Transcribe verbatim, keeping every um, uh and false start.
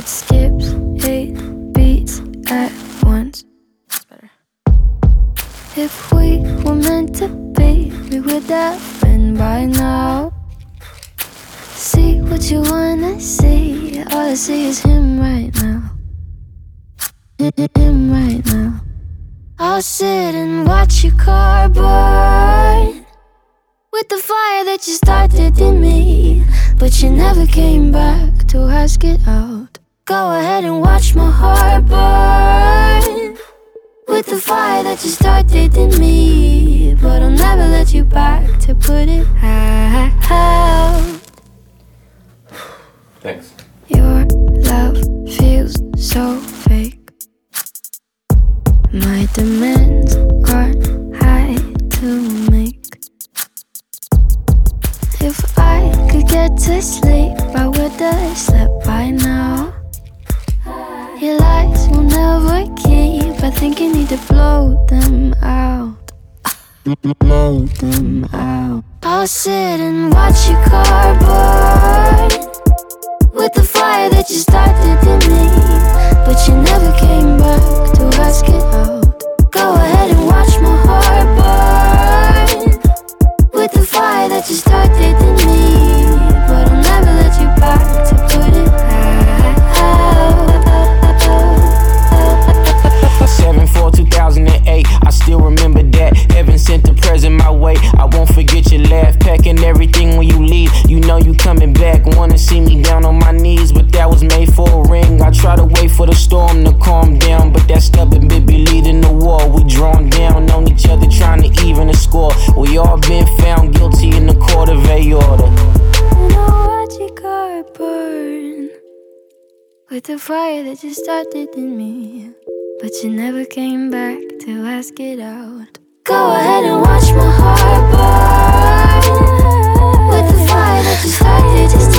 It skips eight beats at once. That's better. If we were meant to be, we would have been by now. See what you wanna see. All I see is him right now. Him right now. I'll sit and watch your car burn with the fire that you started in me, but you never came back to ask it out. Go ahead and watch my heart burn with the fire that you started in me, but I'll never let you back to put it out. Thanks. Your love feels so fake. My demands aren't high to make. If I could get to sleep, I would have slept by now. Your lies will never keep. I think you need to blow them out. Blow them out. I'll sit and watch your car burn with the fire that you started in me, but you never came back to ask it out. Go ahead and watch my heart burn with the fire that you started in me, but I'll never let you back to put it out. seven four two thousand eight, I still remember that. Heaven sent the present my way. I won't forget your laugh, packing everything when you leave. You know you coming back, wanna see me down on my knees, but that was made for a ring. I try to wait for the storm to calm down, but that stubborn baby leading the war. We drawn down on each other, trying to even the score. We all been found guilty in the court of aorta. And I'll watch your car burn with the fire that you started in me, but you never came back to ask it out. Go ahead and watch my heart burn with the fire that you started.